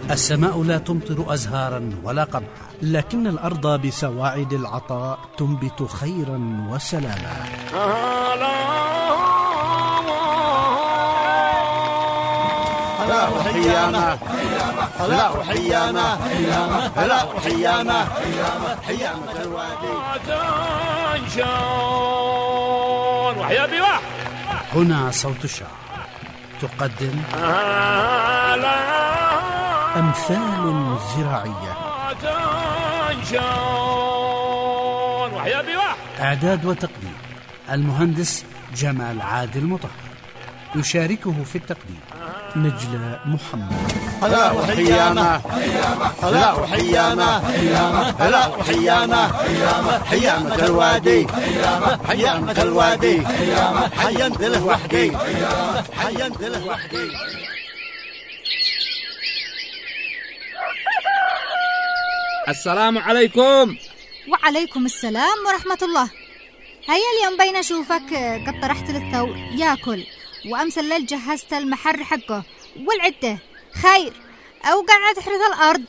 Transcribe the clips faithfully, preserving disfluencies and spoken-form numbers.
السماء لا تمطر أزهارا ولا قمحا، لكن الأرض بسواعد العطاء تنبت خيرا وسلاما. هلا وحيانا هلا وحيانا هلا وحيانا حيامة الوادي تنشون وحيا بواح. هنا صوت الشعر تقدم أمثال زراعية. تنشون وحيا بواح. إعداد وتقديم المهندس جمال عادل مطهر. يشاركه في التقديم نجلة محمد. هلا وحيانا هلا وحيانا هلا وحيانا حيامة الوادي حيامة الوادي حينت له وحدي حينت له وحدي. السلام عليكم. وعليكم السلام ورحمة الله. هيا اليوم بين أشوفك قد طرحت للثور ياكل، وأمس الليل جهزت المحر حقه والعدة خير، أو قاعد تحرث الأرض؟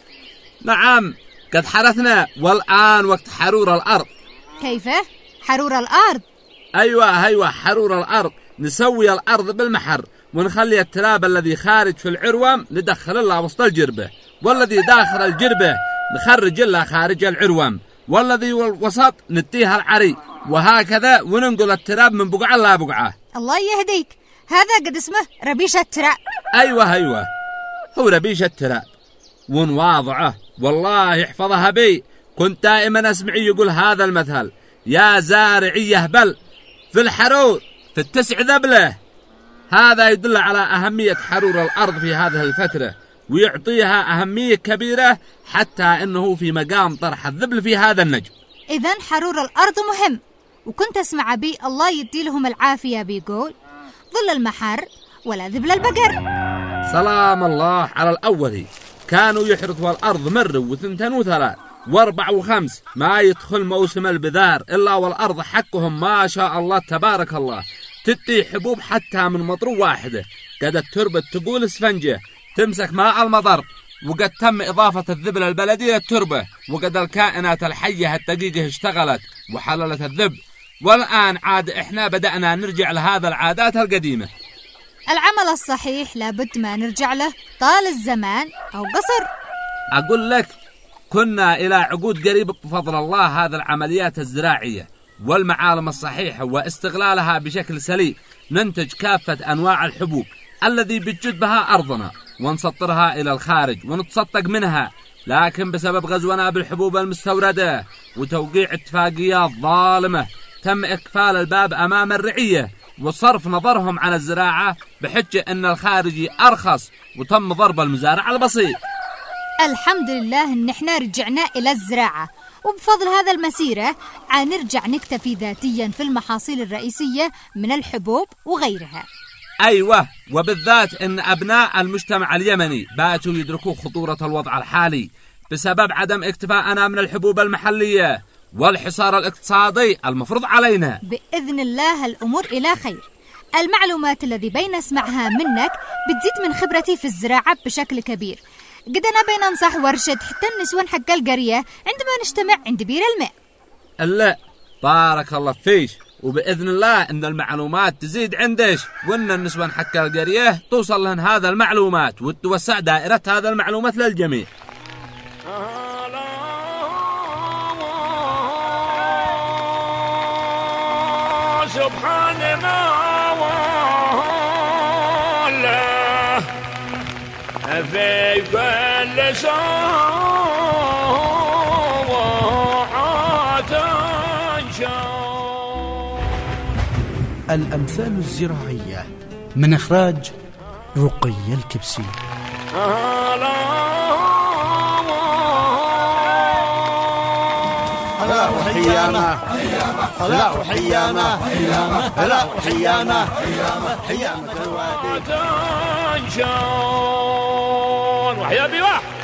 نعم قد حرثنا، والآن وقت حرور الأرض. كيف حرور الأرض؟ أيوة أيوة حرور الأرض. نسوي الأرض بالمحر ونخلي التراب الذي خارج في العروم ندخل الله وسط الجربة، والذي داخل الجربة نخرج الله خارج العروم، والذي وسط نتيها العري، وهكذا وننقل التراب من بقعة لا بقعة. الله يهديك، هذا قد اسمه ربيش التراب. أيوة أيوة هو ربيش التراب، ونواضعه والله يحفظها بي. كنت دائما أسمعي يقول هذا المثل: يا زارعي يهبل في الحرور في التسع ذبله. هذا يدل على أهمية حرور الأرض في هذه الفترة، ويعطيها أهمية كبيرة حتى أنه في مقام طرح الذبل في هذا النجم. إذن حرور الأرض مهم. وكنت أسمع بي الله يدي لهم العافية بيقول: ظل المحر ولا ذبل البقر. سلام الله على الأولي، كانوا يحرثوا الأرض مرة وثنتين وثلاث واربع وخمس، ما يدخل موسم البذار إلا والأرض حقهم ما شاء الله تبارك الله تتي حبوب حتى من مطر واحدة. قد التربة تقول اسفنجة تمسك ماء المطر، وقد تم إضافة الذبل البلدي للتربة، وقد الكائنات الحية الدقيقة اشتغلت وحللت الذبل، والآن عاد إحنا بدأنا نرجع لهذا العادات القديمة. العمل الصحيح لابد ما نرجع له طال الزمان أو قصر. أقول لك كنا إلى عقود قريبة بفضل الله هذا العمليات الزراعية والمعالم الصحيحة واستغلالها بشكل سليم ننتج كافة أنواع الحبوب الذي بتجد بها أرضنا، ونسطرها إلى الخارج ونتصدق منها. لكن بسبب غزونا بالحبوب المستوردة وتوقيع اتفاقيات ظالمة تم إقفال الباب أمام الرعية وصرف نظرهم عن الزراعة بحجة أن الخارجي أرخص، وتم ضرب المزارع البسيط. الحمد لله أن احنا رجعنا إلى الزراعة، وبفضل هذا المسيرة عنرجع نكتفي ذاتيا في المحاصيل الرئيسية من الحبوب وغيرها. أيوة، وبالذات أن أبناء المجتمع اليمني باتوا يدركوا خطورة الوضع الحالي بسبب عدم اكتفاءنا من الحبوب المحلية والحصار الاقتصادي المفروض علينا. بإذن الله الأمور إلى خير. المعلومات الذي بين أسمعها منك بتزيد من خبرتي في الزراعة بشكل كبير. قد أنا بين أنصح وارشد حتى النسوان حق القرية عندما نجتمع عند بير الماء. لا بارك الله فيش، وبإذن الله إن المعلومات تزيد عندش، وإن النسوان حق القرية توصل لهن هذا المعلومات وتوسع دائرة هذا المعلومات للجميع. سبحاننا والله في كل ساعة شاء. الأمثال الزراعية من إخراج رقي الكبسي. هلا وحيانا هلا وحيانا هلا وحيانا حيامة الوادي تنشون وحيا بواح.